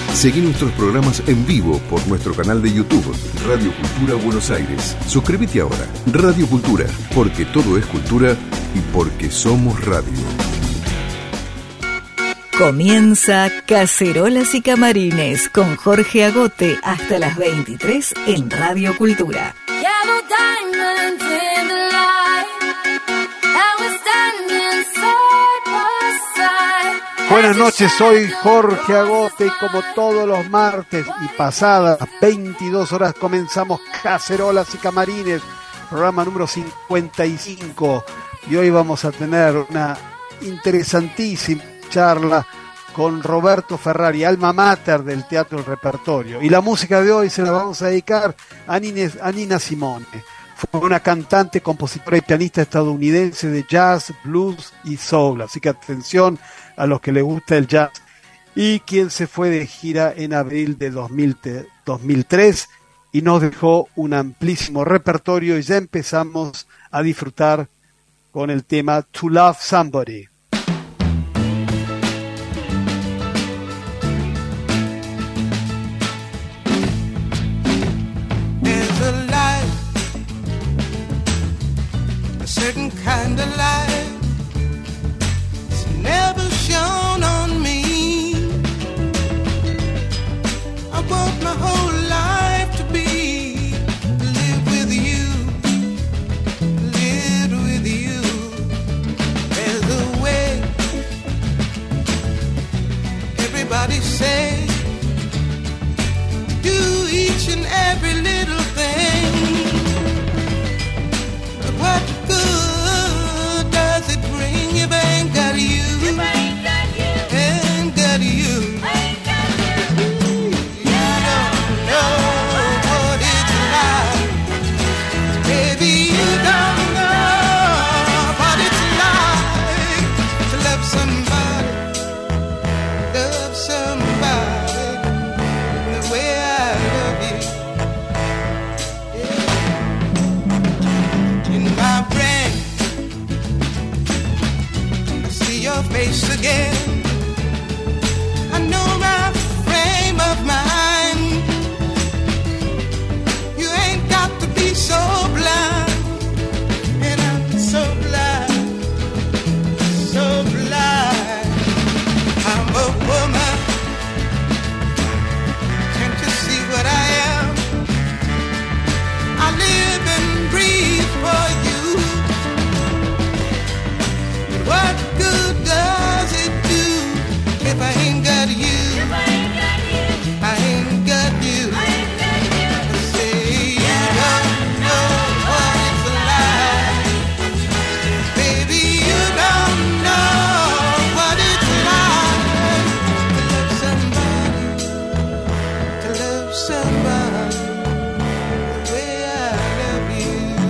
Seguí nuestros programas en vivo por nuestro canal de YouTube, Radio Cultura Buenos Aires. Suscríbete ahora, Radio Cultura, porque todo es cultura y porque somos radio. Comienza Cacerolas y Camarines con Jorge Agote hasta las 23 en Radio Cultura. Buenas noches, soy Jorge Agote y como todos los martes y pasadas 22 horas comenzamos Cacerolas y Camarines, programa número 55, y hoy vamos a tener una interesantísima charla con Roberto Ferrari, alma mater del Teatro del Repertorio, y la música de hoy se la vamos a dedicar a Nina Simone. Fue una cantante, compositora y pianista estadounidense de jazz, blues y soul, así que atención a los que les gusta el jazz, y quien se fue de gira en abril de 2003 y nos dejó un amplísimo repertorio, y ya empezamos a disfrutar con el tema To Love Somebody. Certain kind of light it's never shown on me. I want my whole life to be live with you, live with you. There's a way. Everybody say do each and every little thing. What good does it bring if I ain't got you? If I ain't got you, ain't got you, ain't got you. You don't know what it's like, baby. You don't know what it's like to love somebody the way I love you. Your face again. I know my frame of mind. You ain't got to be so blind, and I'm so blind, so blind. I'm a woman. Can't you see what I am? I live and breathe for you. What good does it do if I ain't got you? If I ain't got you, I ain't got you. I ain't got you. Say you don't know what it's like, baby. You don't know what it's like to love somebody the way I love you.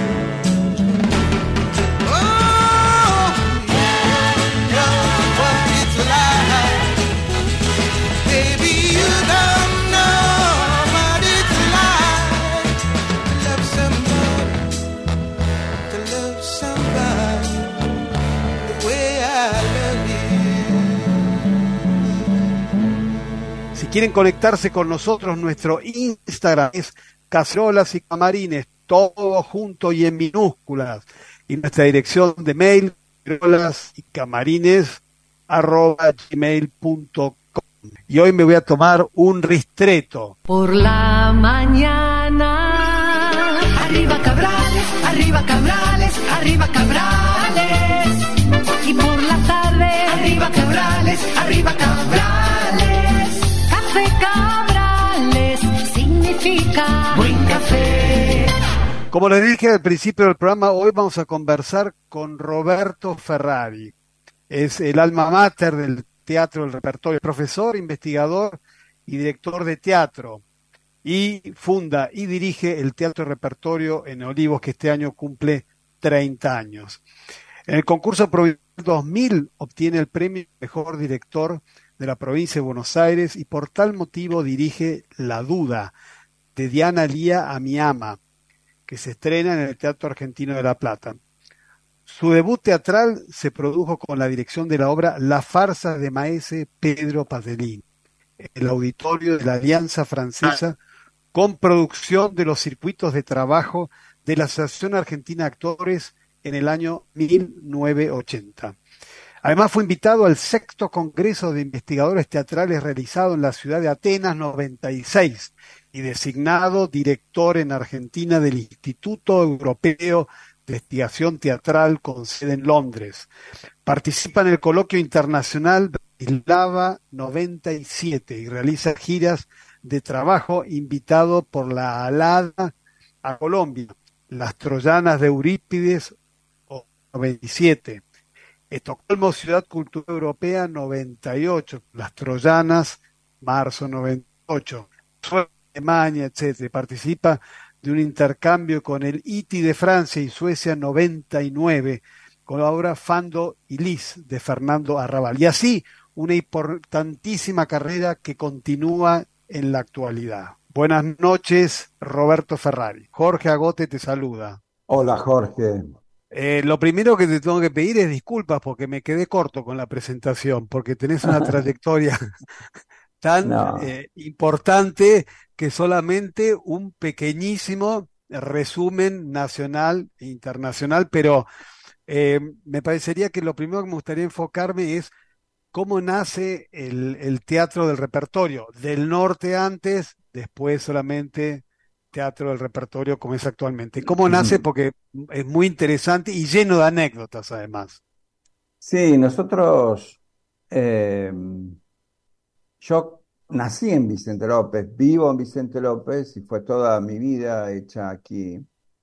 Si quieren conectarse con nosotros, nuestro Instagram es Cacerolas y Camarines, todo junto y en minúsculas. Y nuestra dirección de mail, cacerolasycamarines@gmail.com. Y hoy me voy a tomar un ristretto. Por la mañana, arriba Cabrales, arriba Cabrales, arriba Cabrales. Y por la tarde, arriba Cabrales, arriba Cabrales. Café Cabrales significa buen café. Como les dije al principio del programa, hoy vamos a conversar con Roberto Ferrari. Es el alma mater del Teatro del Repertorio, profesor, investigador y director de teatro. Y funda y dirige el Teatro del Repertorio en Olivos, que este año cumple 30 años. En el concurso Provincial 2000 obtiene el premio Mejor Director de la provincia de Buenos Aires y por tal motivo dirige La Duda, de Diana Lía a mi ama, que se estrena en el Teatro Argentino de La Plata. Su debut teatral se produjo con la dirección de la obra La farsa de maese Pedro Pasolini, el auditorio de la Alianza Francesa con producción de los circuitos de trabajo de la Asociación Argentina de Actores en el año 1980. Además fue invitado al sexto Congreso de Investigadores Teatrales realizado en la ciudad de Atenas 96 y designado director en Argentina del Instituto Europeo de Investigación Teatral con sede en Londres. Participa en el Coloquio Internacional Bratislava 97 y realiza giras de trabajo invitado por la ALADA a Colombia, las Troyanas de Eurípides 97, Estocolmo Ciudad Cultural Europea 98, las Troyanas marzo 98, Alemania, etcétera. Participa de un intercambio con el ITI de Francia y Suecia 99, con la obra Fando y Lis de Fernando Arrabal. Y así una importantísima carrera que continúa en la actualidad. Buenas noches, Roberto Ferrari. Jorge Agote te saluda. Hola Jorge. Lo primero que te tengo que pedir es disculpas porque me quedé corto con la presentación, porque tenés una trayectoria tan No, importante que solamente un pequeñísimo resumen nacional e internacional, pero me parecería que lo primero que me gustaría enfocarme es cómo nace el teatro del repertorio. Del norte antes, después solamente teatro del repertorio como es actualmente. ¿Cómo nace? Porque es muy interesante y lleno de anécdotas además. sí, nosotros, eh, yo nací en Vicente López, vivo en Vicente López y fue toda mi vida hecha aquí.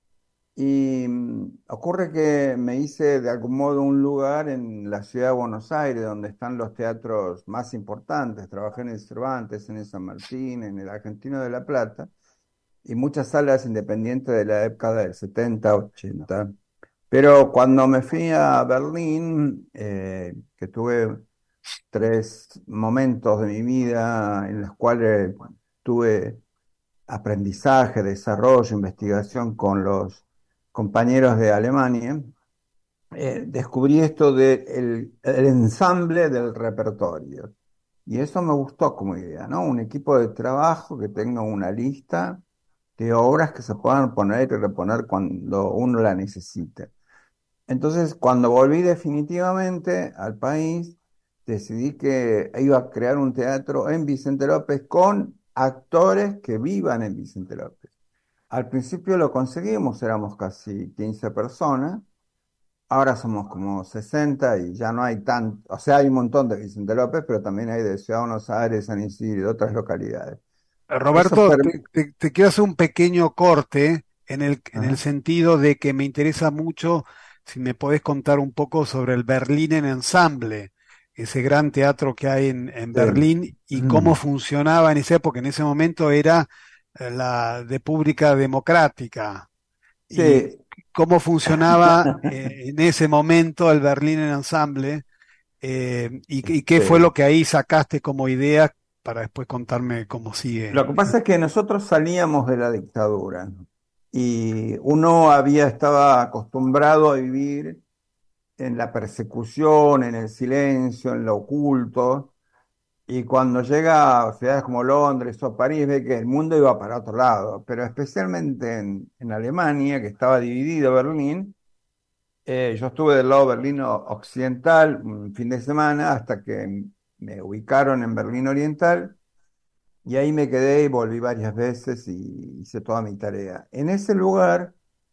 Y ocurre que me hice de algún modo un lugar en la ciudad de Buenos Aires, donde están los teatros más importantes. Trabajé en el Cervantes, en el San Martín, en el Argentino de La Plata, y muchas salas independientes de la época del 70, 80. Pero cuando me fui a Berlín, que tuve tres momentos de mi vida en los cuales tuve aprendizaje, desarrollo, investigación con los compañeros de Alemania, descubrí esto del ensamble del repertorio. Y eso me gustó como idea, ¿no? Un equipo de trabajo que tenga una lista de obras que se puedan poner y reponer cuando uno la necesite. Entonces, cuando volví definitivamente al país, decidí que iba a crear un teatro en Vicente López con actores que vivan en Vicente López. Al principio lo conseguimos, éramos casi 15 personas, ahora somos como 60 y ya no hay tanto, o sea, hay un montón de Vicente López, pero también hay de Ciudad de Buenos Aires, San Isidro y de otras localidades. Eso Roberto, te quiero hacer un pequeño corte en el Ajá. sentido de que me interesa mucho si me podés contar un poco sobre el Berliner Ensemble, ese gran teatro que hay en Sí. Berlín y cómo funcionaba en esa época. En ese momento era la República Democrática y Sí. cómo funcionaba en ese momento el Berliner Ensemble y qué fue lo Sí. que ahí sacaste como idea para después contarme cómo sigue. Lo que pasa es que nosotros salíamos de la dictadura y uno estaba acostumbrado a vivir en la persecución, en el silencio, en lo oculto, y cuando llega a ciudades como Londres o París ve que el mundo iba para otro lado, pero especialmente en Alemania, que estaba dividido Berlín. Yo estuve del lado berlino occidental un fin de semana hasta que me ubicaron en Berlín Oriental. Y ahí me quedé y volví varias veces y hice toda mi tarea. En ese lugar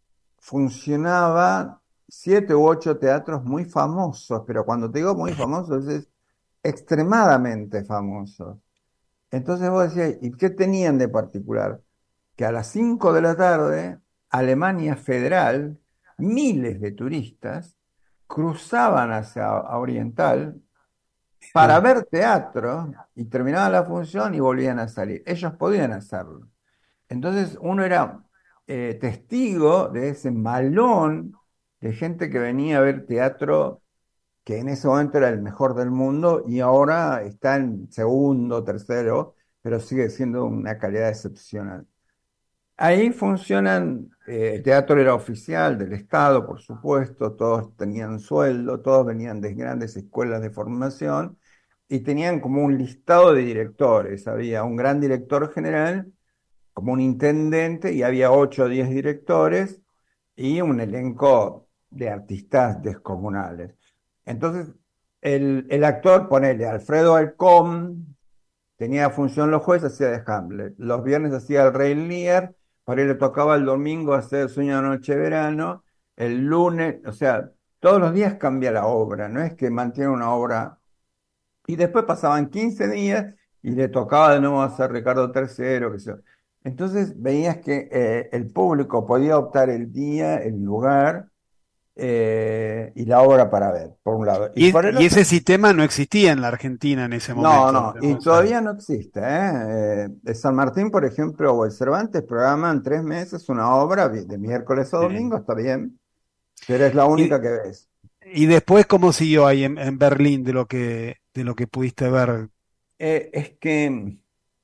funcionaba 7 u 8 teatros muy famosos, pero cuando te digo muy famosos es extremadamente famosos. Entonces vos decías, ¿y qué tenían de particular? Que a las 5 de la tarde, Alemania Federal, miles de turistas cruzaban hacia Oriental para ver teatro y terminaba la función y volvían a salir. Ellos podían hacerlo. Entonces uno era testigo de ese malón de gente que venía a ver teatro que en ese momento era el mejor del mundo y ahora está en segundo, tercero, pero sigue siendo una calidad excepcional. Ahí funcionan, el teatro era oficial del Estado, por supuesto, todos tenían sueldo, todos venían de grandes escuelas de formación y tenían como un listado de directores. Había un gran director general, como un intendente, y había 8 o 10 directores y un elenco de artistas descomunales. Entonces, el actor, ponele, Alfredo Alcón, tenía función los jueves, hacía de Hamlet. Los viernes hacía el Rey Lear, por ahí le tocaba el domingo hacer Sueño de Noche Verano, el lunes, o sea, todos los días cambia la obra, no es que mantiene una obra. Y después pasaban 15 días y le tocaba de nuevo hacer Ricardo III, qué sé yo. Entonces veías que el público podía optar el día, el lugar y la obra para ver, por un lado. Y por el Y otro, ese sistema no existía en la Argentina en ese no, momento. no, y todavía no existe, ¿eh? San Martín, por ejemplo, o el Cervantes programan 3 meses una obra de miércoles a Sí. domingo, está bien, pero es la Y, única que ves. y después, ¿cómo siguió ahí en Berlín de lo que pudiste ver? Es que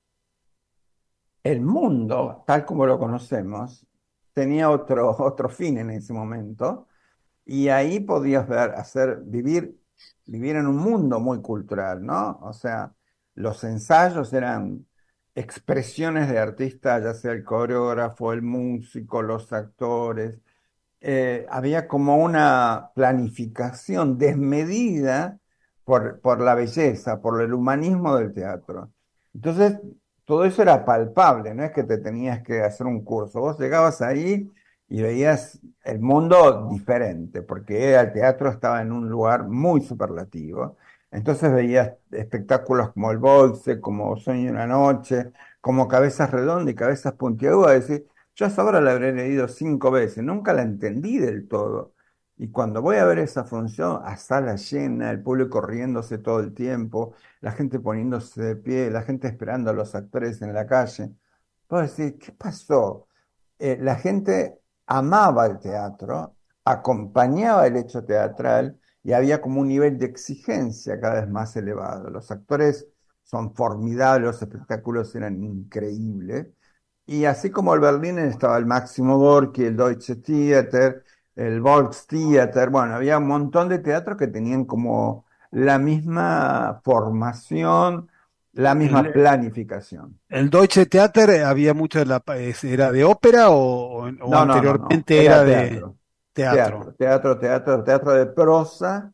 el mundo, tal como lo conocemos, tenía otro fin en ese momento, y ahí podías ver, vivir en un mundo muy cultural, ¿no? O sea, los ensayos eran expresiones de artistas, ya sea el coreógrafo, el músico, los actores. Había como una planificación desmedida por la belleza, por el humanismo del teatro. Entonces, todo eso era palpable, no es que te tenías que hacer un curso. Vos llegabas ahí y veías el mundo diferente, porque el teatro estaba en un lugar muy superlativo. Entonces veías espectáculos como el Bolse, como Sueño de una Noche, como Cabezas Redondas y Cabezas Puntiagudas. Yo a esa obra la habré leído 5 veces, nunca la entendí del todo. Y cuando voy a ver esa función, a sala llena, el público riéndose todo el tiempo, la gente poniéndose de pie, la gente esperando a los actores en la calle, puedo decir, ¿qué pasó? La gente amaba el teatro, acompañaba el hecho teatral y había como un nivel de exigencia cada vez más elevado. Los actores son formidables, los espectáculos eran increíbles. Y así como el Berlín estaba el Máximo Gorki, el Deutsche Theater, el Volkstheater, bueno, había un montón de teatros que tenían como la misma formación, la misma El, planificación. el Deutsche Theater había mucho ¿era de ópera o No, no, no, no, anteriormente era era de teatro, teatro? teatro de prosa.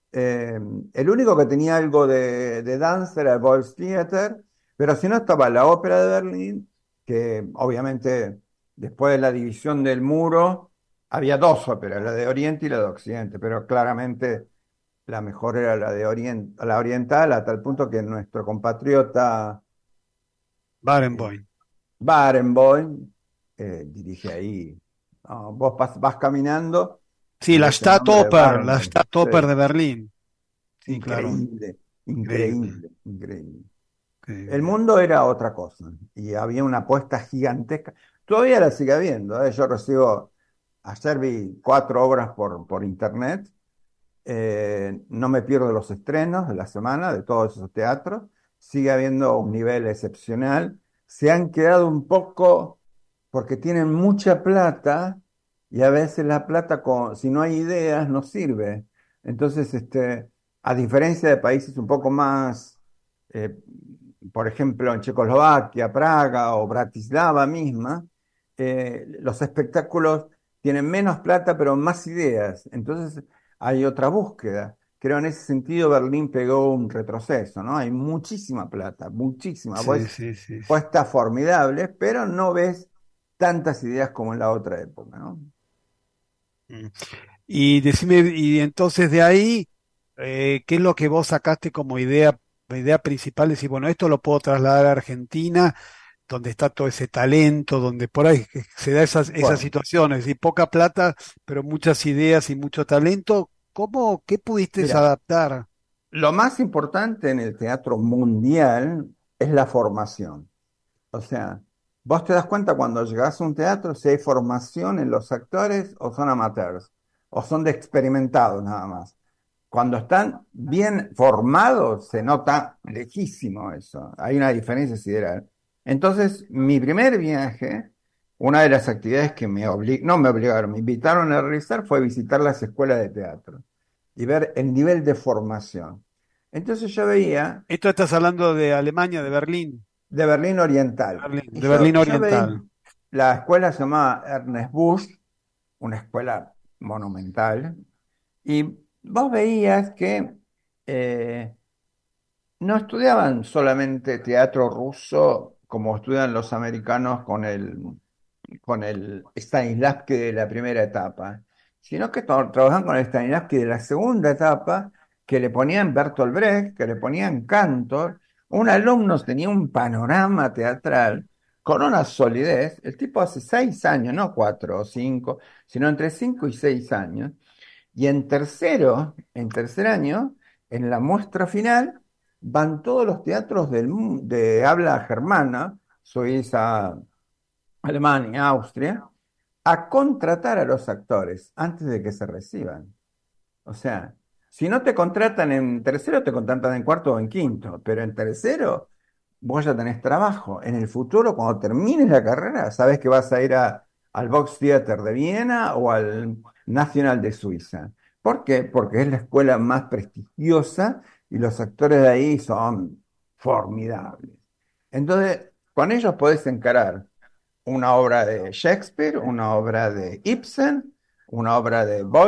El único que tenía algo de danza era el Volkstheater, pero si no estaba la Ópera de Berlín, que obviamente después de la división del muro había dos óperas, la de Oriente y la de Occidente, pero claramente la mejor era la de Oriente, la oriental, a tal punto que nuestro compatriota eh, Barenboim. Barenboim dirige ahí. ¿No? Vos vas caminando Sí, y ves el nombre de La Barenboim. Staatsoper de Sí. Berlín. Sí, claro. Increíble, Increíble. increíble, increíble. El Increíble. mundo era otra cosa y había una apuesta gigantesca. Todavía la sigue habiendo, ¿eh? Yo ayer vi 4 obras por internet. No me pierdo los estrenos de la semana de todos esos teatros. Sigue habiendo un nivel excepcional. Se han quedado un poco porque tienen mucha plata y a veces la plata, si no hay ideas, no sirve. Entonces, a diferencia de países un poco más, eh, por ejemplo, en Checoslovaquia, Praga o Bratislava misma, los espectáculos tienen menos plata pero más ideas. Entonces, hay otra búsqueda. Creo en ese sentido Berlín pegó un retroceso, ¿no? Hay muchísima plata, muchísima. Sí, sí, sí, sí. Puestas formidables, pero no ves tantas ideas como en la otra época, ¿no? Mm. Y decime, y entonces de ahí, ¿qué es lo que vos sacaste como idea principal? Decir, bueno, esto lo puedo trasladar a Argentina, donde está todo ese talento, donde por ahí se da esas Bueno, situaciones, es decir, poca plata, pero muchas ideas y mucho talento. ¿Qué pudiste mira, adaptar? lo más importante en el teatro mundial es la formación. O sea, vos te das cuenta cuando llegás a un teatro si hay formación en los actores o son amateurs, o son de experimentados nada más. Cuando están bien formados, se nota lejísimo eso. Hay una diferencia sideral. Entonces, mi primer viaje, una de las actividades que no me obligaron, me invitaron a realizar fue visitar las escuelas de teatro y ver el nivel de formación. Entonces yo veía Esto estás hablando de Alemania, de Berlín, de Berlín Oriental. Y De Berlín yo veía, Oriental. la escuela se llamaba Ernest Busch, una escuela monumental, y vos veías que eh, no estudiaban solamente teatro ruso como estudian los americanos con el Stanislavski de la primera etapa, sino que trabajan con el Stanislavski de la segunda etapa, que le ponían Bertolt Brecht, que le ponían Cantor. Un alumno tenía un panorama teatral con una solidez. El tipo hace 6 años, no 4 o 5, sino entre 5 y 6 años. Y en tercer año, en la muestra final, van todos los teatros de habla germana, Suiza, Alemania, Austria, a contratar a los actores antes de que se reciban. O sea, si no te contratan en tercero, te contratan en cuarto o en quinto, pero en tercero vos ya tenés trabajo. En el futuro, cuando termines la carrera, sabes que vas a ir al Volkstheater de Viena o al Nacional de Suiza. ¿Por qué? Porque es la escuela más prestigiosa y los actores de ahí son formidables. Entonces, con ellos podés encarar una obra de Shakespeare, una obra de Ibsen, una obra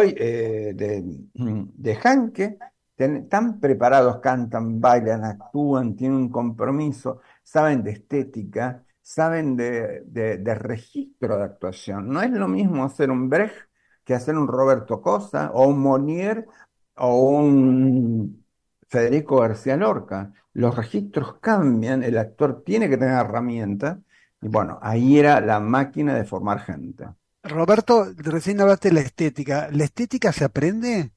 de Hanke. Están preparados, cantan, bailan, actúan, tienen un compromiso, saben de estética, saben de registro de actuación. No es lo mismo hacer un Brecht que hacer un Roberto Cosa o un Molière o un Federico García Lorca. Los registros cambian, el actor tiene que tener herramientas y bueno, ahí era la máquina de formar gente. Roberto, recién hablaste de la estética. ¿La estética se aprende?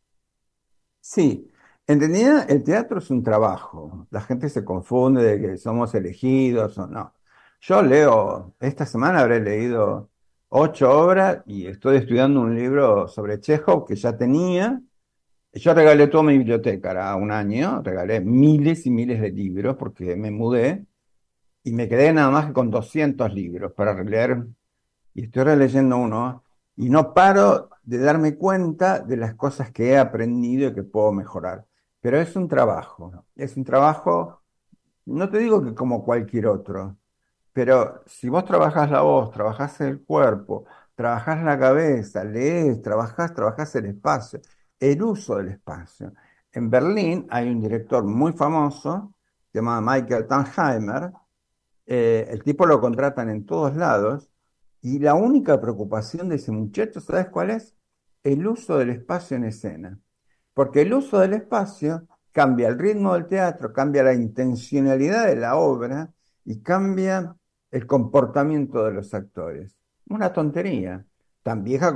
Sí, en realidad el teatro es un trabajo. La gente se confunde de que somos elegidos o no. Yo leo, esta semana habré leído 8 obras y estoy estudiando un libro sobre Chekhov que ya tenía. Yo regalé toda mi biblioteca, era un año, regalé miles y miles de libros porque me mudé y me quedé nada más que con 200 libros para leer y estoy releyendo uno y no paro de darme cuenta de las cosas que he aprendido y que puedo mejorar. Pero es un trabajo, no te digo que como cualquier otro, pero si vos trabajás la voz, trabajás el cuerpo, trabajás la cabeza, lees, trabajás el espacio, el uso del espacio. En Berlín hay un director muy famoso, se llama Michael Tannheimer. El tipo lo contratan en todos lados y la única preocupación de ese muchacho, ¿sabes cuál es? El uso del espacio en escena. Porque el uso del espacio cambia el ritmo del teatro, cambia la intencionalidad de la obra y cambia el comportamiento de los actores. Una tontería, tan vieja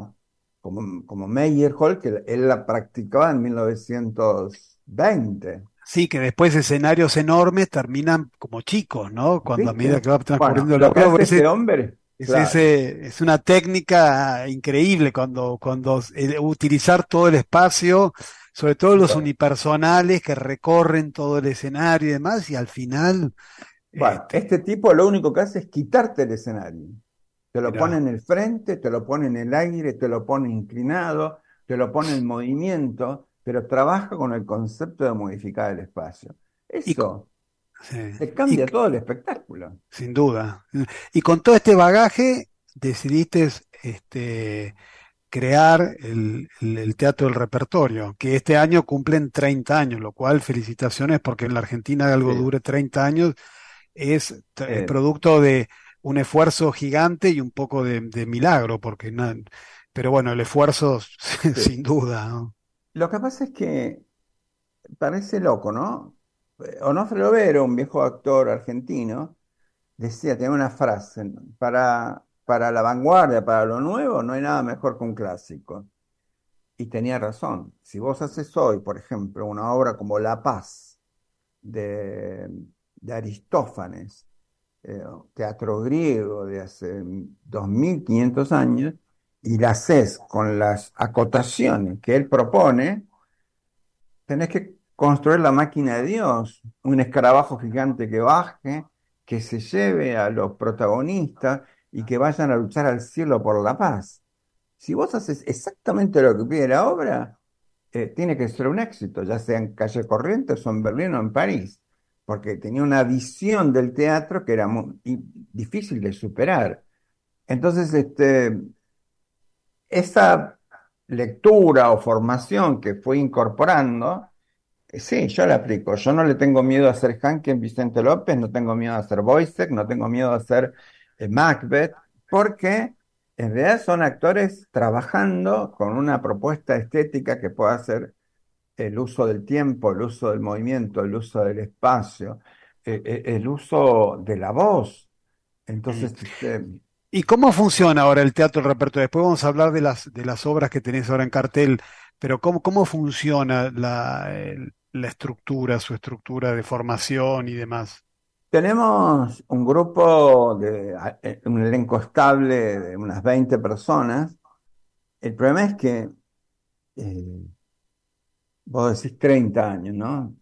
como Meyerhold, que él la practicaba en 1920. Sí, que después escenarios enormes terminan como chicos, ¿no? Cuando a medida ¿Viste? que va Bueno, transcurriendo la lo que obra, hace este hombre, claro. es una técnica increíble cuando utilizar todo el espacio, sobre todo los unipersonales que recorren todo el escenario y demás, y al final, Bueno, este, este tipo lo único que hace es quitarte el escenario. Te lo pone mirá. en el frente, te lo pone en el aire, te lo pone inclinado, te lo pone en movimiento, pero trabaja con el concepto de modificar el espacio. Y, co- Eso sí, te y cambia todo el espectáculo. sin duda. Y con todo este bagaje decidiste crear el Teatro del Repertorio, que este año cumplen 30 años, lo cual felicitaciones porque en la Argentina algo Sí. dure 30 años es Eh, producto de un esfuerzo gigante y un poco de milagro, porque pero bueno, el esfuerzo sí. sin duda, ¿no? Lo que pasa es que parece loco, ¿no? Onofre Lovero, un viejo actor argentino, decía, tenía una frase, ¿no? Para la vanguardia, para lo nuevo, no hay nada mejor que un clásico. Y tenía razón. Si vos haces hoy, por ejemplo, una obra como La Paz de, de Aristófanes, teatro griego de hace 2500 años, y la haces con las acotaciones que él propone, tenés que construir la máquina de Dios, un escarabajo gigante que baje, que se lleve a los protagonistas y que vayan a luchar al cielo por la paz. Si vos haces exactamente lo que pide la obra, tiene que ser un éxito, ya sea en Calle Corrientes o en Berlín o en París, porque tenía una visión del teatro que era difícil de superar. Entonces, esa lectura o formación que fue incorporando, sí, yo la aplico. Yo no le tengo miedo a hacer Hanke en Vicente López, no tengo miedo a hacer Wojciech, no tengo miedo a hacer Macbeth, porque en realidad son actores trabajando con una propuesta estética que pueda hacer el uso del tiempo, el uso del movimiento, el uso del espacio, el uso de la voz. Mm. Entonces, ¿Y cómo funciona ahora el teatro, el repertorio? Después vamos a hablar de las obras que tenés ahora en cartel, pero ¿cómo funciona la estructura, su estructura de formación y demás? tenemos un grupo un elenco estable de unas 20 personas. El problema es que eh, vos decís 30 años, ¿no?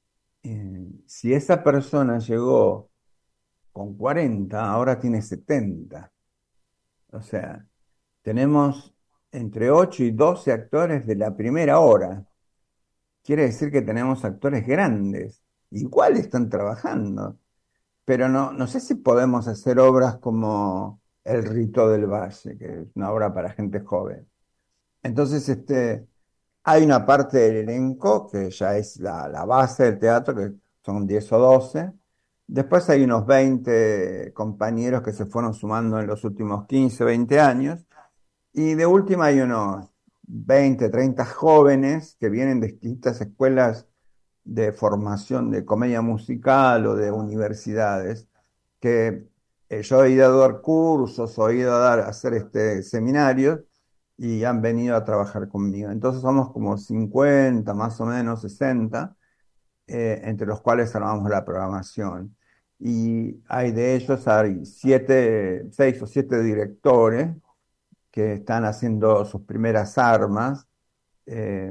Si esa persona llegó con 40, ahora tiene 70. O sea, tenemos entre 8 y 12 actores de la primera hora. Quiere decir que tenemos actores grandes. Igual están trabajando. Pero no sé si podemos hacer obras como El Rito del Valle, que es una obra para gente joven. Entonces, hay una parte del elenco que ya es la base del teatro, que son 10 o 12. Después hay unos 20 compañeros que se fueron sumando en los últimos 15, 20 años. Y de última hay unos 20, 30 jóvenes que vienen de distintas escuelas de formación de comedia musical o de universidades, que yo he ido a dar cursos o he ido a hacer seminarios y han venido a trabajar conmigo. Entonces somos como 50, más o menos 60, entre los cuales armamos la programación. Y hay de ellos, hay 6 o 7 directores que están haciendo sus primeras armas, eh,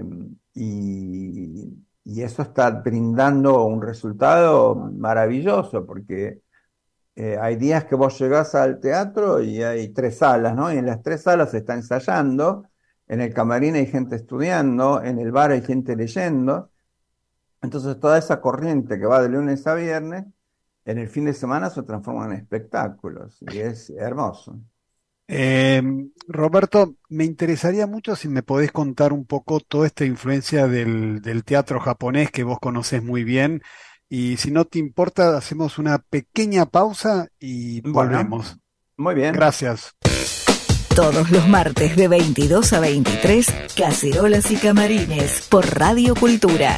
y eso está brindando un resultado maravilloso, porque hay días que vos llegás al teatro y hay 3 salas, ¿no? Y en las 3 salas se está ensayando, en el camarín hay gente estudiando, en el bar hay gente leyendo. Entonces toda esa corriente que va de lunes a viernes, en el fin de semana se transforma en espectáculos y es hermoso. Eh, Roberto, me interesaría mucho si me podés contar un poco toda esta influencia del teatro japonés que vos conocés muy bien. Y si no te importa, hacemos una pequeña pausa y Bueno, volvemos. muy bien. Gracias. Todos los martes de 22 a 23, Cacerolas y Camarines por Radio Cultura.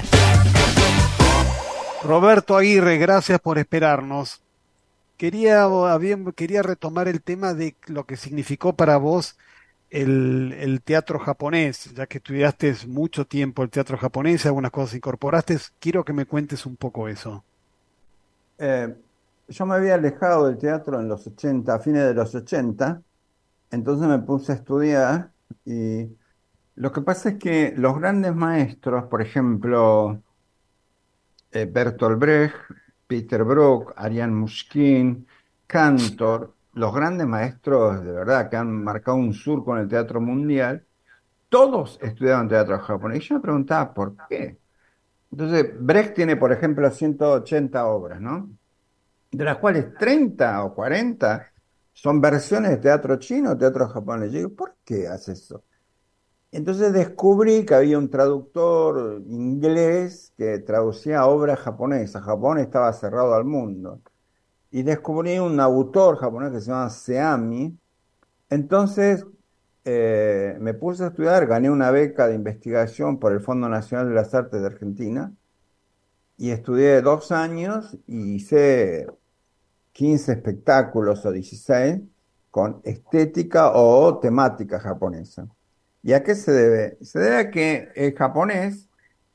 Roberto Aguirre, gracias por esperarnos. Quería retomar el tema de lo que significó para vos el teatro japonés, ya que estudiaste mucho tiempo el teatro japonés, algunas cosas incorporaste. Quiero que me cuentes un poco eso. Eh, yo me había alejado del teatro en los 80, a fines de los 80, entonces me puse a estudiar y lo que pasa es que los grandes maestros, por ejemplo, Bertolt Brecht, Peter Brook, Ariane Mushkin, Cantor, los grandes maestros de verdad que han marcado un surco en el teatro mundial, todos estudiaban teatro japonés. Y yo me preguntaba, ¿por qué? Entonces, Brecht tiene, por ejemplo, 180 obras, ¿no? De las cuales 30 o 40 son versiones de teatro chino o teatro japonés. Yo digo, ¿por qué hace eso? Entonces descubrí que había un traductor inglés que traducía obras japonesas. Japón estaba cerrado al mundo. Y descubrí un autor japonés que se llama Seami. Entonces me puse a estudiar, gané una beca de investigación por el Fondo Nacional de las Artes de Argentina y estudié 2 años y hice 15 espectáculos o 16 con estética o temática japonesa. ¿Y a qué se debe? Se debe a que el japonés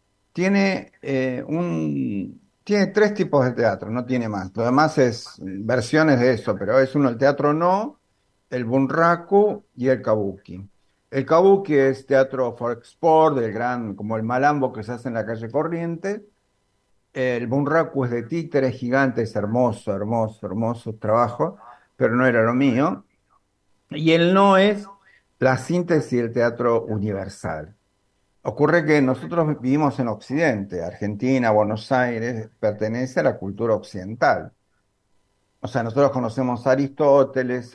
tiene 3 tipos de teatro, no tiene más. Lo demás es versiones de eso, pero es uno el teatro no, el bunraku y el kabuki. El kabuki es teatro for export, como el malambo que se hace en la calle Corrientes. El bunraku es de títeres gigantes, hermoso, hermoso, hermoso trabajo, pero no era lo mío. Y el no es la síntesis del teatro universal. Ocurre que nosotros vivimos en Occidente, Argentina, Buenos Aires, pertenece a la cultura occidental. O sea, nosotros conocemos a Aristóteles,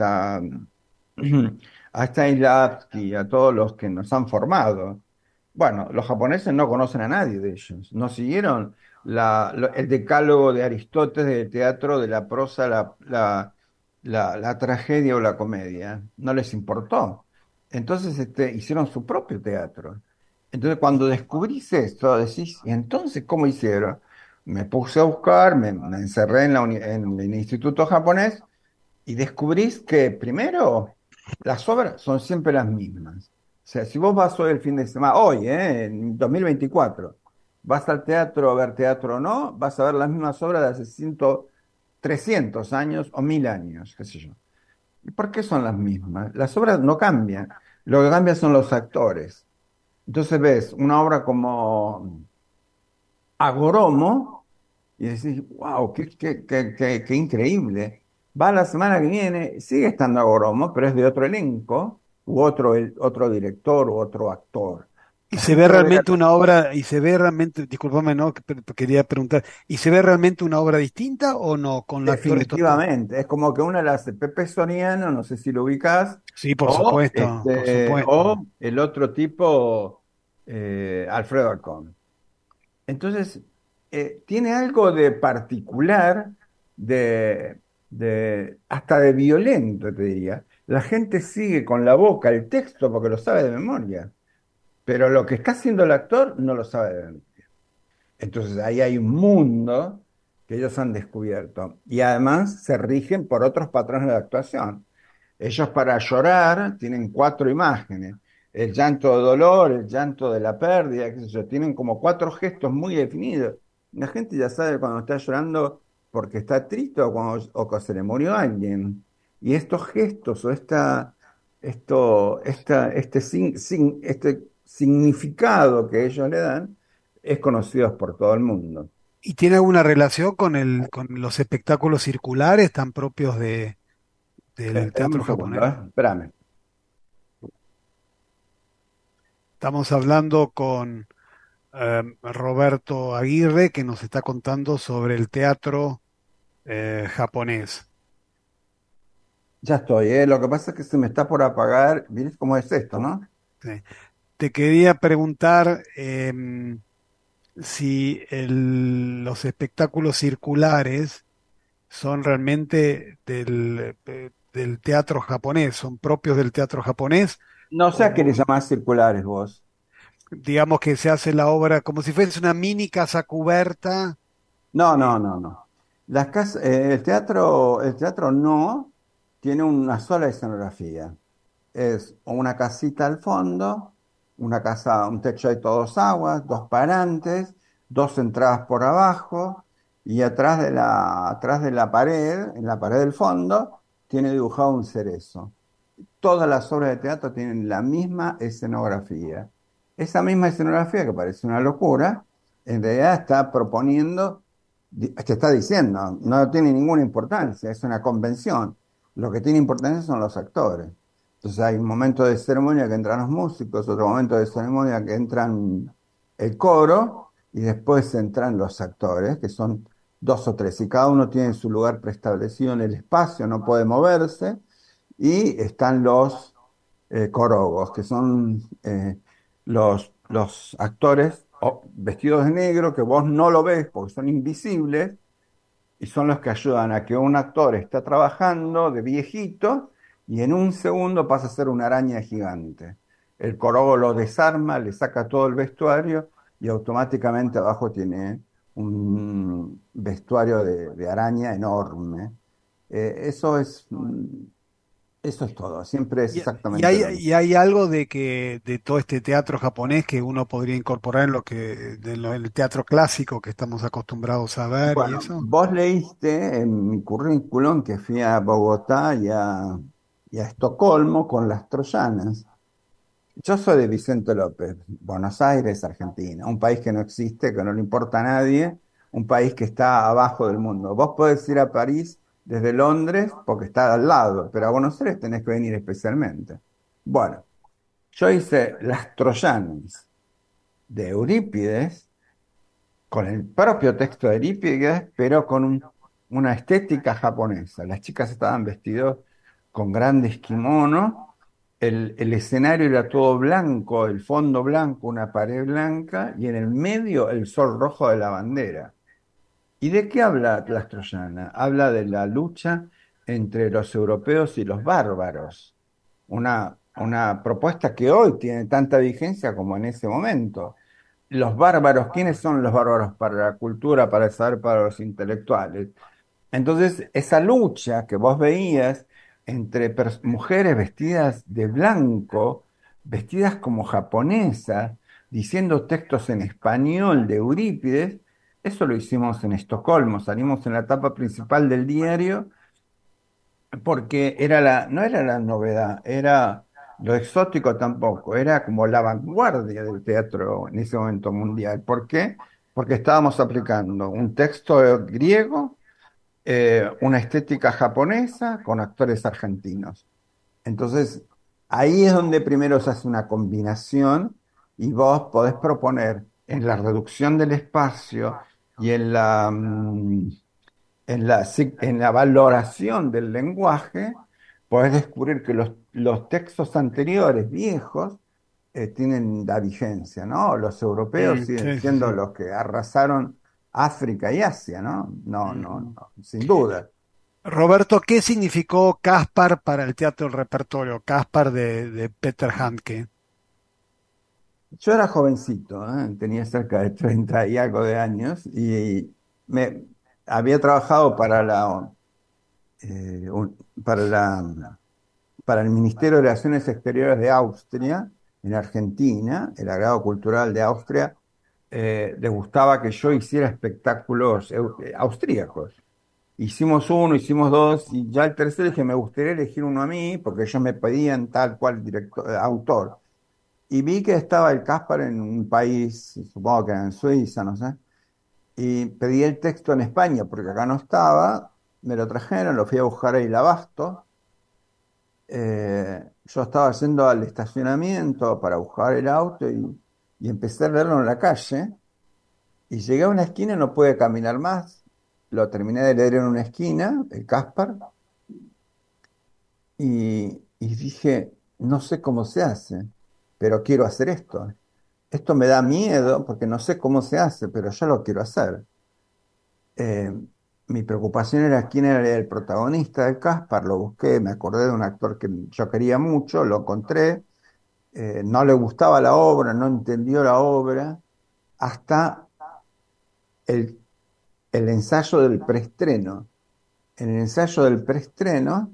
a Stanislavski, a todos los que nos han formado. Bueno, los japoneses no conocen a nadie de ellos. No siguieron el decálogo de Aristóteles del teatro, de la prosa, la tragedia o la comedia. No les importó. Entonces, hicieron su propio teatro. Entonces, cuando descubrís esto, decís, ¿y entonces cómo hicieron? Me puse a buscar, me encerré en el instituto japonés y descubrís que primero las obras son siempre las mismas. O sea, si vos vas hoy el fin de semana, hoy, en 2024, vas al teatro a ver teatro o no, vas a ver las mismas obras de hace 300 años o 1000 años, qué sé yo. ¿Y por qué son las mismas? Las obras no cambian, lo que cambia son los actores. Entonces ves una obra como Agoromo y decís, wow, qué increíble. Va la semana que viene, sigue estando Agoromo, pero es de otro elenco, u otro director, u otro actor. Y La se ve gente va a ver realmente una obra, y se ve realmente, discúlpame, ¿no? Quería preguntar, ¿y se ve realmente una obra distinta o no? Con actores total. definitivamente. Es como que una la hace Pepe Soriano, no sé si lo ubicás, Sí, por supuesto, por supuesto. o el otro tipo, Alfredo Alcón. Entonces, tiene algo de particular, hasta de violento, te diría. La gente sigue con la boca el texto porque lo sabe de memoria, pero lo que está haciendo el actor no lo sabe de memoria. Entonces, ahí hay un mundo que ellos han descubierto y además se rigen por otros patrones de actuación. Ellos para llorar tienen cuatro imágenes. El llanto de dolor, el llanto de la pérdida, qué sé yo, tienen como cuatro gestos muy definidos. La gente ya sabe cuando está llorando porque está triste o que se le murió alguien. Y estos gestos o este significado que ellos le dan es conocido por todo el mundo. ¿Y tiene alguna relación con con los espectáculos circulares tan propios del Dame teatro un segundo, japonés? espérame. Estamos hablando con Roberto Aguirre, que nos está contando sobre el teatro japonés. Ya estoy, ¿eh? Lo que pasa es que se me está por apagar. ¿Viste cómo es esto, no? Sí. Te quería preguntar si los espectáculos circulares son realmente del teatro japonés, son propios del teatro japonés, No sé a qué le o llamás circulares vos. digamos que se hace la obra como si fuese una mini casa cubierta. No, eh, no, no, no. El teatro no tiene una sola escenografía. Es una casita al fondo, una casa, un techo de todos aguas, dos parantes, dos entradas por abajo, y atrás de la pared, en la pared del fondo, tiene dibujado un cerezo. Todas las obras de teatro tienen la misma escenografía. Esa misma escenografía, que parece una locura, en realidad está proponiendo, te está diciendo, no tiene ninguna importancia, es una convención. Lo que tiene importancia son los actores. Entonces hay un momento de ceremonia que entran los músicos, otro momento de ceremonia que entran el coro y después entran los actores, que son dos o tres, y cada uno tiene su lugar preestablecido en el espacio, no puede moverse, y están los corogos, que son los actores vestidos de negro que vos no lo ves porque son invisibles y son los que ayudan a que un actor está trabajando de viejito y en un segundo pasa a ser una araña gigante. El corogo lo desarma, le saca todo el vestuario y automáticamente abajo tiene un vestuario de araña enorme. Eso es todo, siempre es exactamente lo mismo. Y hay algo de todo este teatro japonés que uno podría incorporar en en el teatro clásico que estamos acostumbrados a ver y Bueno, eso. vos leíste en mi currículum que fui a Bogotá y a Estocolmo con las troyanas. Yo soy de Vicente López, Buenos Aires, Argentina, un país que no existe, que no le importa a nadie, un país que está abajo del mundo. Vos podés ir a París desde Londres porque está al lado, pero a Buenos Aires tenés que venir especialmente. Bueno, yo hice las troyanas de Eurípides, con el propio texto de Eurípides, pero con una estética japonesa. Las chicas estaban vestidas con grandes kimonos, el escenario era todo blanco, el fondo blanco, una pared blanca, y en el medio el sol rojo de la bandera. ¿Y de qué habla Atlas Troyana? Habla de la lucha entre los europeos y los bárbaros. Una propuesta que hoy tiene tanta vigencia como en ese momento. Los bárbaros, ¿quiénes son los bárbaros para la cultura, para el saber, para los intelectuales? Entonces, esa lucha que vos veías entre mujeres vestidas de blanco, vestidas como japonesas, diciendo textos en español de Eurípides, eso lo hicimos en Estocolmo, salimos en la tapa principal del diario porque no era la novedad, era lo exótico tampoco, era como la vanguardia del teatro en ese momento mundial. ¿Por qué? Porque estábamos aplicando un texto griego, una estética japonesa con actores argentinos. Entonces, ahí es donde primero se hace una combinación y vos podés proponer en la reducción del espacio y en la valoración del lenguaje, podés descubrir que los textos anteriores, viejos, tienen la vigencia, ¿no? Los europeos siguen Sí, sí, siendo sí. los que arrasaron África y Asia, ¿no? No, no, Ujú. no, sin duda. Roberto, ¿qué significó Caspar para el teatro del repertorio? Caspar de Peter Handke. Yo era jovencito, ¿eh? Tenía cerca de 30 y algo de años y me había trabajado eh, un- para la, para el Ministerio de Relaciones Exteriores de Austria, en Argentina. El agrado cultural de Austria les gustaba que yo hiciera espectáculos austríacos. Hicimos uno, hicimos dos, y ya el tercero dije, me gustaría elegir uno a mí, porque ellos me pedían tal cual director, autor. Y vi que estaba el Caspar en un país, supongo que era en Suiza, no sé, y pedí el texto en España, porque acá no estaba, me lo trajeron, lo fui a buscar ahí el Abasto. Yo estaba yendo al estacionamiento para buscar el auto y empecé a leerlo en la calle, y llegué a una esquina y no pude caminar más. Lo terminé de leer en una esquina, el Caspar, y dije, no sé cómo se hace, pero quiero hacer esto. Esto me da miedo porque no sé cómo se hace, pero yo lo quiero hacer. Eh, Mi preocupación era quién era el protagonista del Caspar, lo busqué, me acordé de un actor que yo quería mucho, lo encontré, no le gustaba la obra, no entendió la obra, hasta el, el ensayo del preestreno. En el ensayo del preestreno,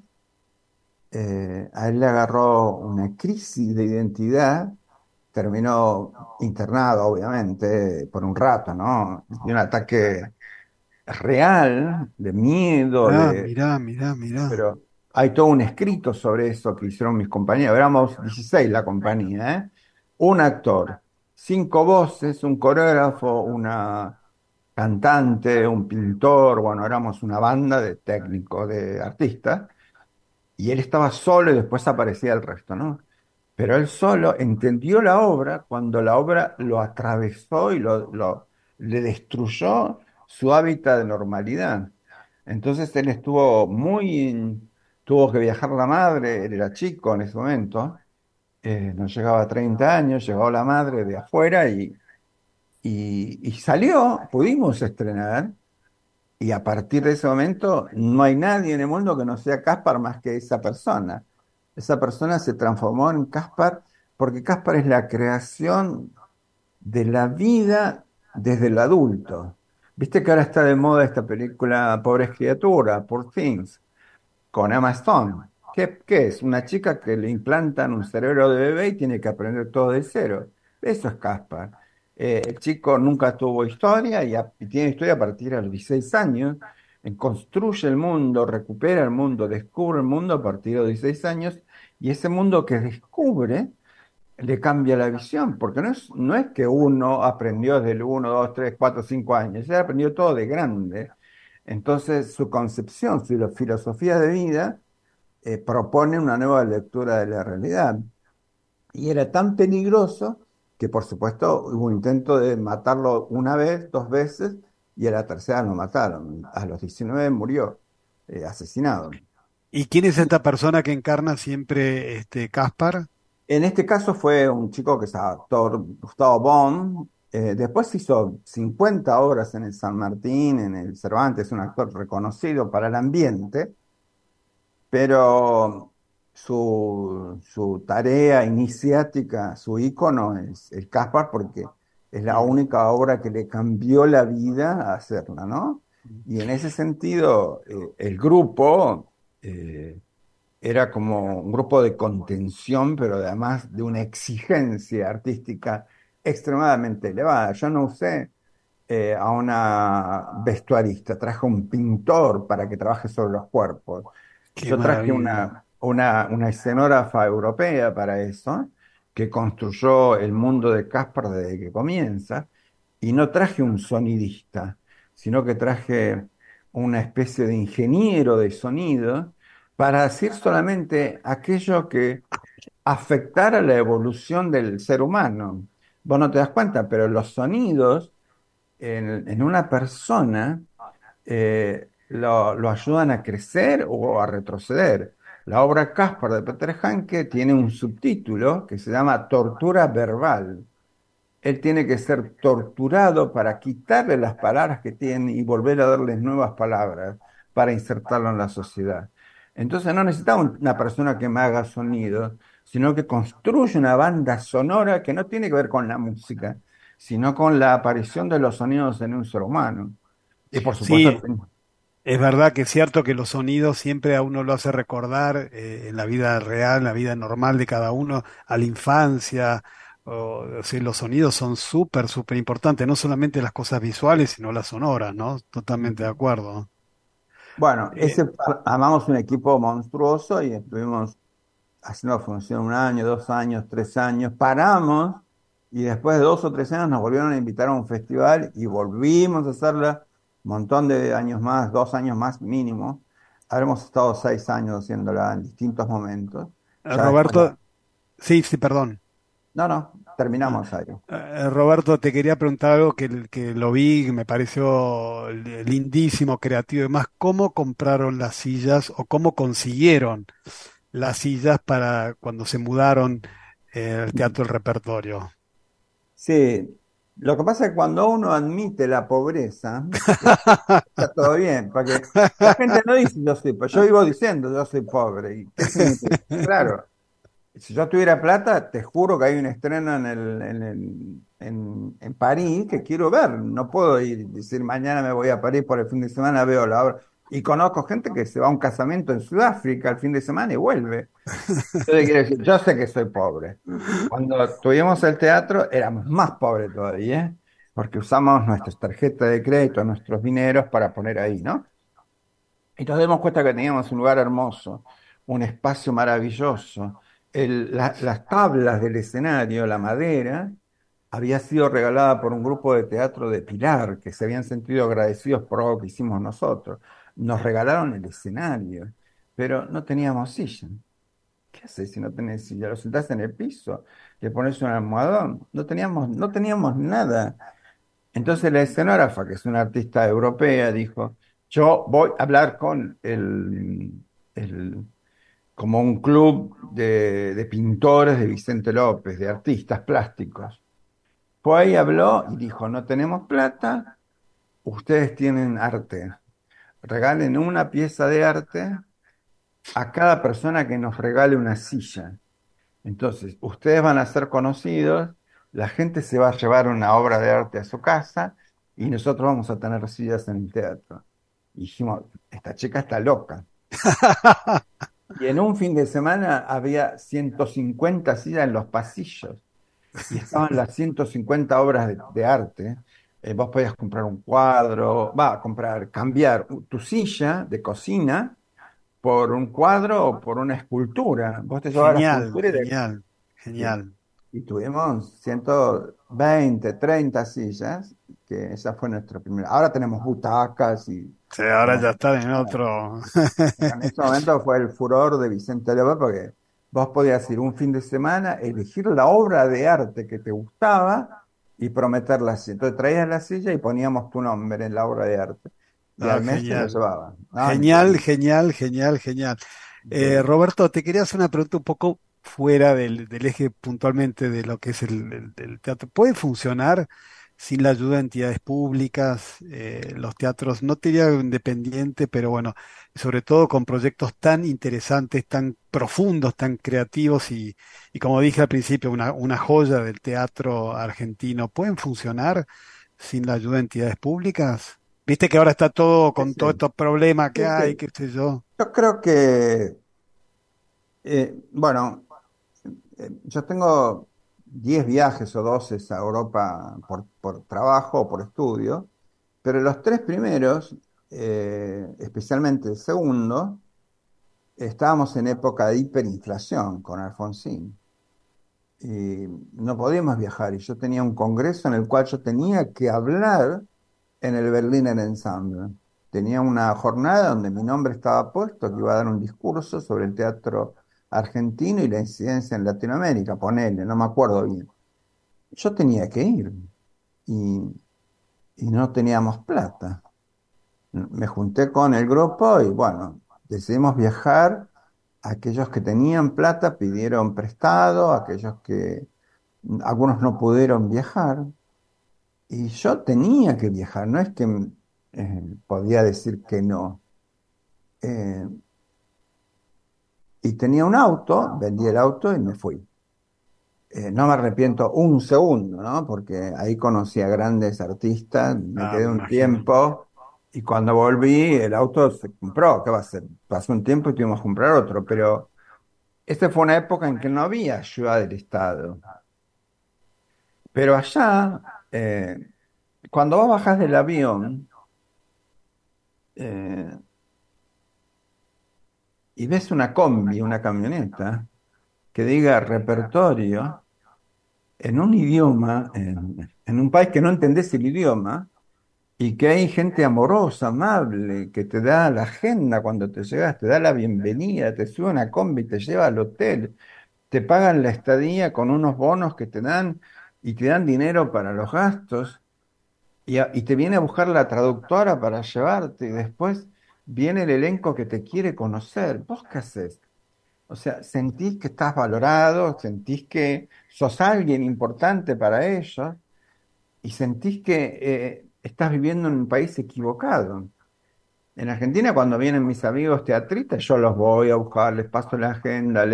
a él le agarró una crisis de identidad, terminó internado, obviamente, por un rato, ¿no? Y un ataque real, de miedo, Ah, mirá, mirá, mirá. pero hay todo un escrito sobre eso que hicieron mis compañeros. Éramos 16 la compañía, ¿eh? Un actor, 5 voces, un coreógrafo, una cantante, un pintor, bueno, éramos una banda de técnicos, de artistas, y él estaba solo y después aparecía el resto, ¿no? Pero él solo entendió la obra cuando la obra lo atravesó y le destruyó su hábitat de normalidad. Entonces él tuvo que viajar la madre, él era chico en ese momento, no llegaba a 30 años, llegó la madre de afuera y salió, pudimos estrenar, y a partir de ese momento no hay nadie en el mundo que no sea Caspar más que esa persona. Esa persona se transformó en Caspar porque Caspar es la creación de la vida desde el adulto. Viste que ahora está de moda esta película Pobres criaturas, Poor Things, con Emma Stone. ¿Qué es? Una chica que le implantan un cerebro de bebé y tiene que aprender todo de cero. Eso es Caspar. El chico nunca tuvo historia y tiene historia a partir de los 16 años. Construye el mundo, recupera el mundo, descubre el mundo a partir de los 16 años, y ese mundo que descubre le cambia la visión, porque no es que uno aprendió desde el 1, 2, 3, 4, 5 años, él aprendió todo de grande. Entonces su concepción, su filosofía de vida propone una nueva lectura de la realidad. Y era tan peligroso que por supuesto hubo un intento de matarlo una vez, dos veces, y a la tercera lo mataron. A los 19 murió, asesinado. ¿Y quién es esta persona que encarna siempre Caspar? En este caso fue un chico que es actor, Gustavo Bond. Después hizo 50 obras en el San Martín, en el Cervantes, un actor reconocido para el ambiente, pero su tarea iniciática, su ícono es el Caspar, porque es la Mm, única obra que le cambió la vida a hacerla, ¿no? mm. Y en ese sentido, el grupo era como un grupo de contención, pero además de una exigencia artística extremadamente elevada. Yo no usé a una vestuarista, traje un pintor para que trabaje sobre los cuerpos. Qué Yo traje maravilla. una escenógrafa europea para eso, que construyó el mundo de Caspar desde que comienza, y no traje un sonidista, sino que traje una especie de ingeniero de sonido para decir solamente aquello que afectara la evolución del ser humano. Vos no te das cuenta, pero los sonidos en una persona lo ayudan a crecer o a retroceder. La obra Caspar de Peter Hanke tiene un subtítulo que se llama Tortura verbal. Él tiene que ser torturado para quitarle las palabras que tiene y volver a darles nuevas palabras para insertarlo en la sociedad. Entonces no necesitaba una persona que me haga sonido, sino que construye una banda sonora que no tiene que ver con la música, sino con la aparición de los sonidos en un ser humano. Y por supuesto, Sí, es verdad que es cierto que los sonidos siempre a uno lo hace recordar en la vida real, en la vida normal de cada uno, a la infancia. O sea, los sonidos son súper, súper importantes, no solamente las cosas visuales, sino las sonoras, ¿no? Totalmente de acuerdo. bueno, Eh, armamos un equipo monstruoso y estuvimos haciendo función un año, 2 años, 3 años, paramos y después de 2 o 3 años nos volvieron a invitar a un festival y volvimos a hacerla un montón de años más, 2 años más mínimo. Habremos estado 6 años haciéndola en distintos momentos. Ya después Roberto, sí, sí, perdón. no, no, Ah, terminamos ahí. Roberto, te quería preguntar algo que lo vi, que me pareció lindísimo, creativo y demás. ¿Cómo compraron las sillas o cómo consiguieron las sillas para cuando se mudaron al Teatro del Repertorio? Sí, lo que pasa es que cuando uno admite la pobreza, está todo bien, porque la gente no dice yo soy, yo vivo diciendo yo soy pobre. ¿Y qué significa? Claro. Si yo tuviera plata, te juro que hay un estreno en París que quiero ver. No puedo ir y decir mañana me voy a París por el fin de semana, veo la obra. Y conozco gente que se va a un casamiento en Sudáfrica el fin de semana y vuelve. Entonces quiero decir, yo sé que soy pobre. Cuando tuvimos el teatro éramos más pobres todavía, porque usamos nuestras tarjetas de crédito, nuestros dineros para poner ahí, ¿no? Y nos dimos cuenta que teníamos un lugar hermoso, un espacio maravilloso. Las tablas del escenario, la madera, había sido regalada por un grupo de teatro de Pilar, que se habían sentido agradecidos por algo que hicimos nosotros. Nos regalaron el escenario, pero no teníamos silla. ¿Qué haces si no tenés silla? Lo sentás en el piso, le pones un almohadón. No teníamos nada. Entonces la escenógrafa, que es una artista europea, dijo, yo voy a hablar con como un club de pintores de Vicente López, de artistas plásticos. Fue ahí, habló y dijo, no tenemos plata, ustedes tienen arte. Regalen una pieza de arte a cada persona que nos regale una silla. Entonces, ustedes van a ser conocidos, la gente se va a llevar una obra de arte a su casa y nosotros vamos a tener sillas en el teatro. Y dijimos, esta chica está loca. Y en un fin de semana había 150 sillas en los pasillos y estaban las 150 obras de arte. Vos podías comprar un cuadro, cambiar tu silla de cocina por un cuadro o por una escultura. Vos te llevabas la Genial, escultura genial, y, genial. y tuvimos 120, 30 sillas, que esa fue nuestra primera. Ahora tenemos butacas y Sí, ahora tenemos. ya están en otro. En ese momento fue el furor de Vicente López porque vos podías ir un fin de semana, elegir la obra de arte que te gustaba y prometer la silla. Entonces traías la silla y poníamos tu nombre en la obra de arte. Y Ah, al mes te lo genial. llevaban. No, Genial, increíble, genial, genial, genial. increíble. Roberto, te quería hacer una pregunta un poco fuera del eje puntualmente de lo que es el teatro. ¿Puede funcionar sin la ayuda de entidades públicas, los teatros, no te diría independiente, pero bueno, sobre todo con proyectos tan interesantes, tan profundos, tan creativos y como dije al principio, una joya del teatro argentino, ¿pueden funcionar sin la ayuda de entidades públicas? Viste que ahora está todo Sí, con todos sí, estos problemas que sí, hay, sí. qué sé yo. Yo creo que, bueno, yo tengo 10 viajes o 12 a Europa por trabajo o por estudio, pero los tres primeros, especialmente el segundo, estábamos en época de hiperinflación con Alfonsín y no podíamos viajar y yo tenía un congreso en el cual yo tenía que hablar en el Berliner Ensemble. Tenía una jornada donde mi nombre estaba puesto, que iba a dar un discurso sobre el teatro argentino y la incidencia en Latinoamérica, ponele, no me acuerdo bien. Yo tenía que ir y, y no teníamos plata. Me junté con el grupo y bueno, decidimos viajar. Aquellos que tenían plata pidieron prestado, aquellos que algunos no pudieron viajar. Y yo tenía que viajar, no es que podía decir que no. Eh, y tenía un auto, vendí el auto y me fui. No me arrepiento un segundo, ¿no? Porque ahí conocí a grandes artistas, me Ah, quedé me un imagino. tiempo y cuando volví el auto se compró, ¿qué va a ser? Pasó un tiempo y tuvimos que comprar otro, pero esta fue una época en que no había ayuda del Estado. Pero allá, cuando vos bajás del avión eh, y ves una combi, una camioneta, que diga repertorio en un idioma, en un país que no entendés el idioma, y que hay gente amorosa, amable, que te da la agenda cuando te llegas, te da la bienvenida, te sube una combi, te lleva al hotel, te pagan la estadía con unos bonos que te dan y te dan dinero para los gastos, y te viene a buscar la traductora para llevarte, y después viene el elenco que te quiere conocer. ¿Vos qué haces? O sea, sentís que estás valorado, sentís que sos alguien importante para ellos y sentís que estás viviendo en un país equivocado. En Argentina, cuando vienen mis amigos teatristas, yo los voy a buscar, les paso la agenda,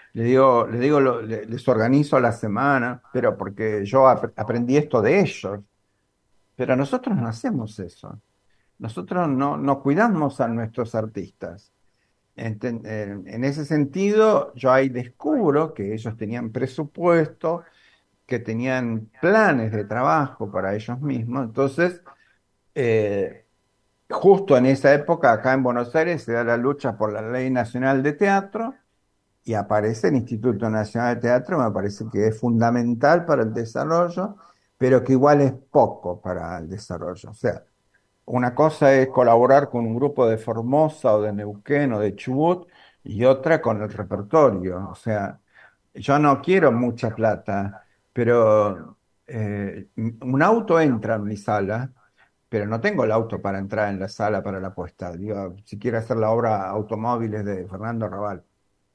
les organizo la semana, pero porque yo aprendí esto de ellos. Pero nosotros no hacemos eso. Nosotros no cuidamos a nuestros artistas. En ese sentido, yo ahí descubro que ellos tenían presupuesto, que tenían planes de trabajo para ellos mismos. Entonces, eh, justo en esa época, acá en Buenos Aires, se da la lucha por la Ley Nacional de Teatro y aparece el Instituto Nacional de Teatro, me parece que es fundamental para el desarrollo, pero que igual es poco para el desarrollo. O sea, una cosa es colaborar con un grupo de Formosa o de Neuquén o de Chubut y otra con el repertorio. O sea, yo no quiero mucha plata, pero un auto entra en mi sala, pero no tengo el auto para entrar en la sala para la puesta. Digo, si quiero hacer la obra Automóviles de Fernando Raval.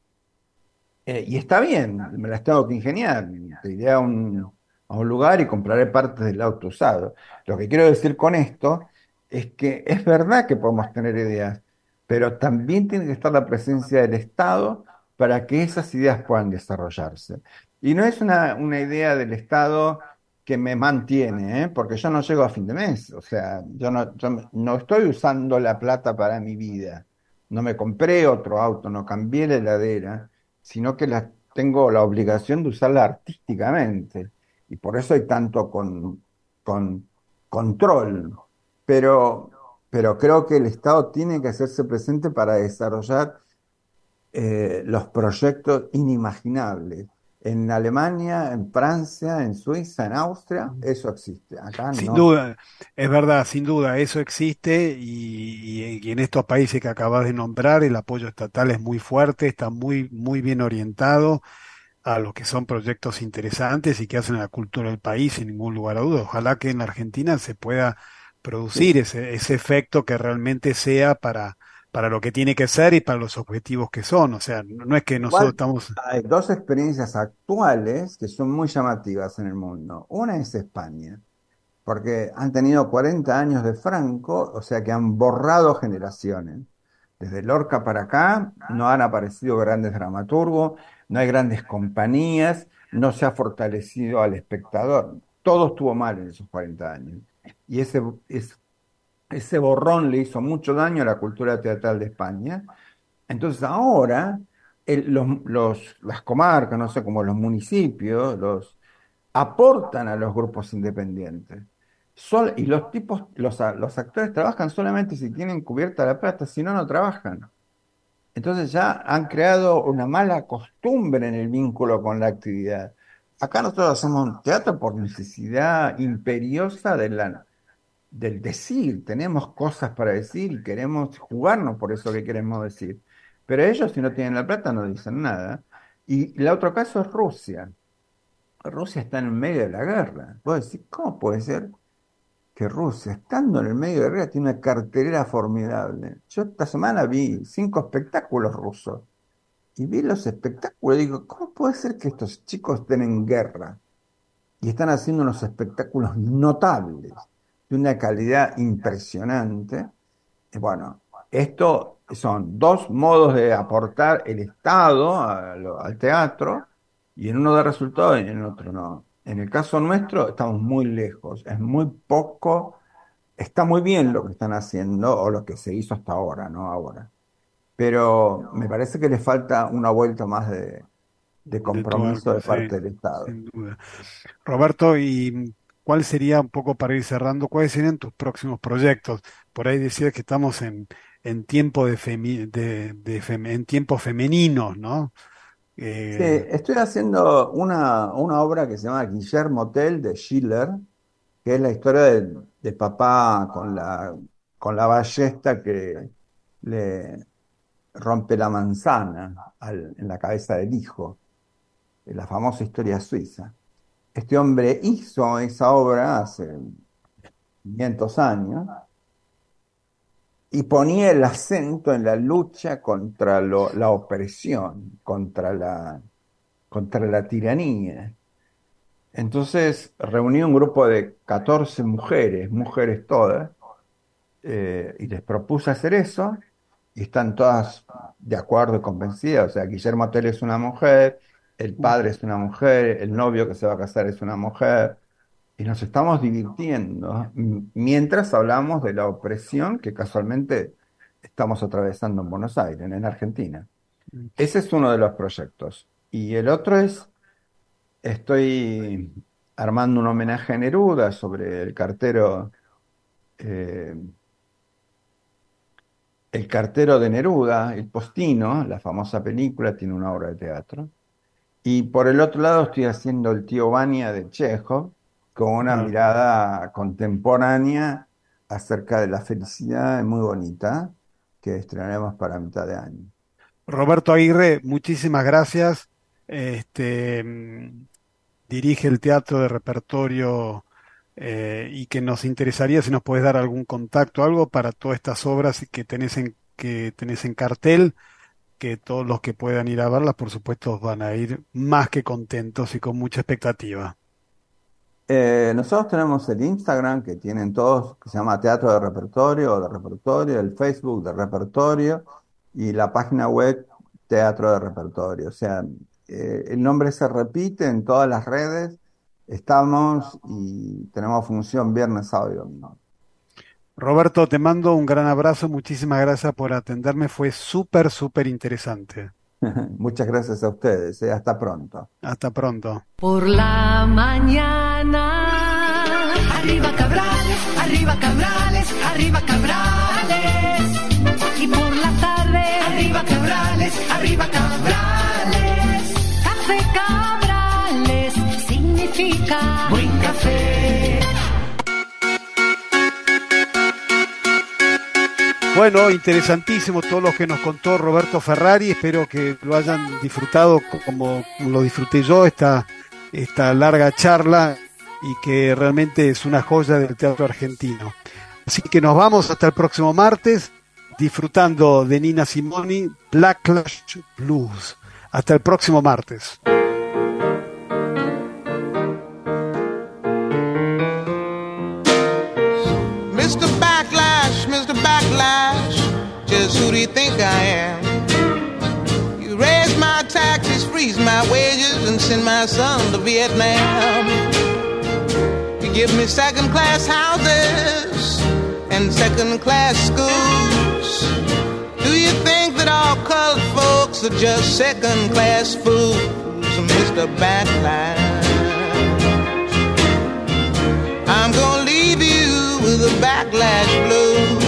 Y está bien, me las tengo que ingeniar. Te iré a un lugar y compraré partes del auto usado. Lo que quiero decir con esto es que es verdad que podemos tener ideas, pero también tiene que estar la presencia del Estado para que esas ideas puedan desarrollarse. Y no es una idea del Estado que me mantiene, ¿eh? Porque yo no llego a fin de mes. O sea, yo no estoy usando la plata para mi vida. No me compré otro auto, no cambié la heladera, sino que tengo la obligación de usarla artísticamente. Y por eso hay tanto con control. Pero, pero creo que el Estado tiene que hacerse presente para desarrollar los proyectos inimaginables. En Alemania, en Francia, en Suiza, en Austria, eso existe. Acá Sin no. duda, es verdad, sin duda, eso existe y en estos países que acabas de nombrar el apoyo estatal es muy fuerte, está muy, muy bien orientado a lo que son proyectos interesantes y que hacen a la cultura del país sin ningún lugar a dudas. Ojalá que en la Argentina se pueda Sí. producir ese efecto que realmente sea para lo que tiene que ser y para los objetivos que son. O sea, no es que nosotros Igual estamos... hay dos experiencias actuales que son muy llamativas en el mundo. Una es España, porque han tenido 40 años de Franco, o sea que han borrado generaciones. Desde Lorca para acá no han aparecido grandes dramaturgos, no hay grandes compañías, no se ha fortalecido al espectador. Todo estuvo mal en esos 40 años. Y ese borrón le hizo mucho daño a la cultura teatral de España. Entonces ahora las comarcas, no sé, como los municipios, aportan a los grupos independientes. Y los tipos, los actores trabajan solamente si tienen cubierta la plata, si no, no trabajan. Entonces ya han creado una mala costumbre en el vínculo con la actividad. Acá nosotros hacemos un teatro por necesidad imperiosa del decir. Tenemos cosas para decir y queremos jugarnos por eso que queremos decir. Pero ellos, si no tienen la plata, no dicen nada. Y el otro caso es Rusia. Rusia está en el medio de la guerra. Vos decís, ¿cómo puede ser que Rusia, estando en el medio de la guerra, tiene una cartelera formidable? Yo esta semana vi 5 espectáculos rusos y vi los espectáculos y digo, ¿cómo puede ser que estos chicos estén en guerra y están haciendo unos espectáculos notables, de una calidad impresionante? Y bueno, esto son dos modos de aportar el Estado al teatro, y en uno da resultado y en otro no. En el caso nuestro estamos muy lejos, es muy poco, está muy bien lo que están haciendo o lo que se hizo hasta ahora, ¿no? Ahora. Pero me parece que le falta una vuelta más de De compromiso tuerca, de sí, parte del Estado. sin duda. Roberto, ¿y cuál sería un poco para ir cerrando, cuáles serían tus próximos proyectos? Por ahí decías que estamos en tiempo en tiempos femeninos, ¿no? Sí, Eh, estoy haciendo una obra que se llama Guillermo Tell de Schiller, que es la historia de papá con la ballesta que le rompe la manzana en la cabeza del hijo, de la famosa historia suiza. Este hombre hizo esa obra hace 500 años y ponía el acento en la lucha contra la opresión, contra la tiranía. Entonces reuní un grupo de 14 mujeres, mujeres todas, y les propuse hacer eso, y están todas de acuerdo y convencidas. O sea, Guillermo Tell es una mujer, el padre es una mujer, el novio que se va a casar es una mujer, y nos estamos divirtiendo mientras hablamos de la opresión que casualmente estamos atravesando en Buenos Aires, en Argentina. Ese es uno de los proyectos. Y el otro estoy armando un homenaje a Neruda sobre eh, el cartero de Neruda, El Postino, la famosa película, tiene una obra de teatro. Y por el otro lado estoy haciendo El tío Vania de Chekhov, con una claro. mirada contemporánea acerca de la felicidad muy bonita, que estrenaremos para mitad de año. Roberto Aguirre, muchísimas gracias. Este, dirige el teatro de repertorio y que nos interesaría si nos puedes dar algún contacto, algo para todas estas obras que tenés en cartel, que todos los que puedan ir a verlas, por supuesto, van a ir más que contentos y con mucha expectativa. Nosotros tenemos el Instagram que tienen todos, que se llama Teatro de Repertorio o de Repertorio, el Facebook de Repertorio y la página web Teatro de Repertorio. O sea, el nombre se repite en todas las redes, estamos y tenemos función viernes, sábado y domingo. Roberto, te mando un gran abrazo, muchísimas gracias por atenderme, fue súper, súper interesante. Muchas gracias a ustedes, hasta pronto. Hasta pronto. Por la mañana, arriba Cabrales, arriba Cabrales, arriba Cabrales. Y por la tarde, arriba Cabrales, arriba Cabrales. Café Cabrales. significa buen café. Bueno, interesantísimo todo lo que nos contó Roberto Ferrari. Espero que lo hayan disfrutado como lo disfruté yo, esta larga charla, y que realmente es una joya del teatro argentino. Así que nos vamos hasta el próximo martes disfrutando de Nina Simone, Backlash Blues. Hasta el próximo martes. Mr. Backlash, just who do you think I am? You raise my taxes, freeze my wages, and send my son to Vietnam. You give me second-class houses and second-class schools. Do you think that all colored folks are just second-class fools, Mr. Backlash? I'm gonna leave you with a backlash blues.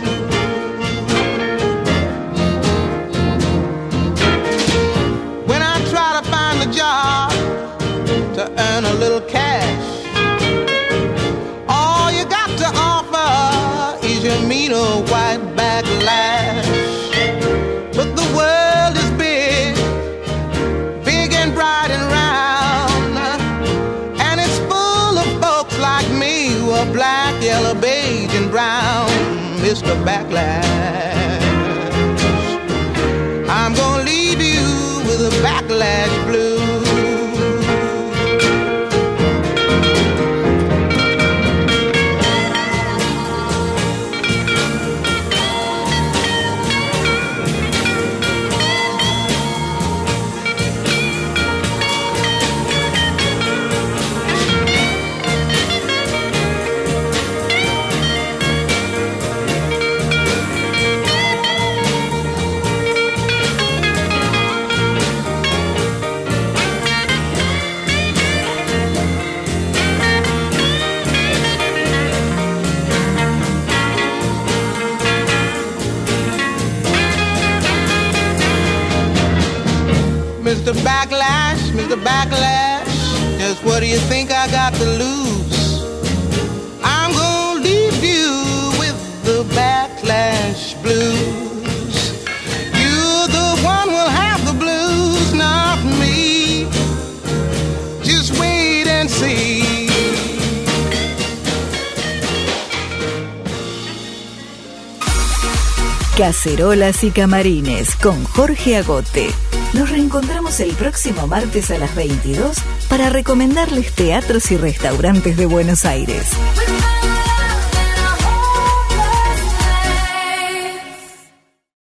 When I try to find a job to earn a little cash, all you got to offer is your mean old white backlash. But the world is big, big and bright and round, and it's full of folks like me who are black, yellow, beige and brown, Mr. Backlash. I'm gonna leave you with a backlash blues. Mr. Backlash, just what do you think I got to lose? I'm gonna leave you with the backlash blues. You're the one who'll have the blues, not me. Just wait and see. Cacerolas y Camarines con Jorge Agote. Nos reencontramos el próximo martes a las 22 para recomendarles teatros y restaurantes de Buenos Aires.